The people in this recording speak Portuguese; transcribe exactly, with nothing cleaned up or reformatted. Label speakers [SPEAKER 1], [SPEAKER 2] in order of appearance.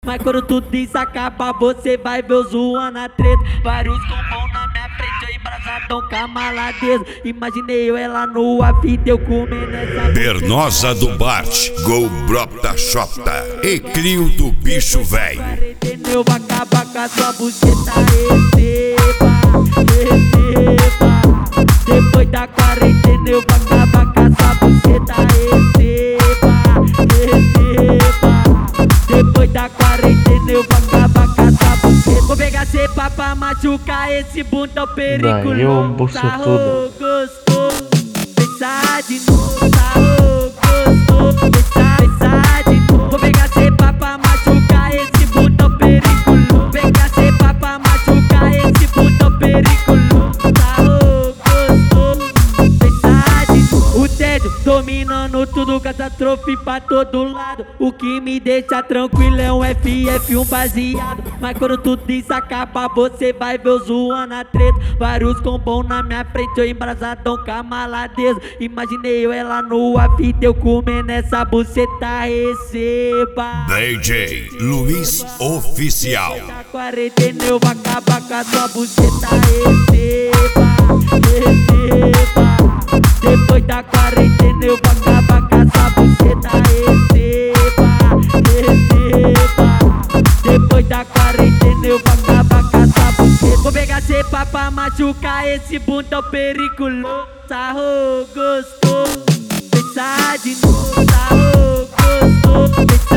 [SPEAKER 1] Mas quando tudo isso acaba, você vai ver eu zoando a treta. Vários combão na minha frente, eu embrasadão com a maladeza. Imaginei eu ela nua, vida eu comendo essa
[SPEAKER 2] Bernosa do Bart, Go Brota Xota e Crio do Bicho Velho.
[SPEAKER 1] Eu vou acabar com a sua buceta, receba, receba. Depois da quarentena eu vou acabar com a sua buceta, receba, receba. Depois da quarentena eu vou acabar com a sua buceta. Vou pegar cepa pra machucar esse bundão periculoso.
[SPEAKER 3] Daí eu bucetudo.
[SPEAKER 1] Gostou, pensar de novo, sarro, gostou, pensar, pensar de novo. Vou pegar cepa pra machucar esse bundão periculoso. Vou pegar cepa pra machucar esse bundão periculoso. Sarro, gostou, pensar de novo. O tédio dominando tudo, catástrofe pra todo lado. O que me deixa tranquilo é um F F, um baseado. Mas quando tudo isso acaba, você vai ver eu zoando a treta. Vários combão na minha frente, eu embrasadão com a maladeza. Imaginei eu ela nua, vida eu comendo essa buceta, receba.
[SPEAKER 2] D J Luiz Oficial.
[SPEAKER 1] Na quarentena eu vou acabar com a sua buceta, receba, receba. Depois da quarentena eu vou acabar com a sua buceta, receba, receba. Depois da quarentena eu vou acabar com a sua buceta. Vou pegar cepa pra machucar esse bundão periculoso. Sarro, gostou, pensar de novo, sarro, gostou, pensar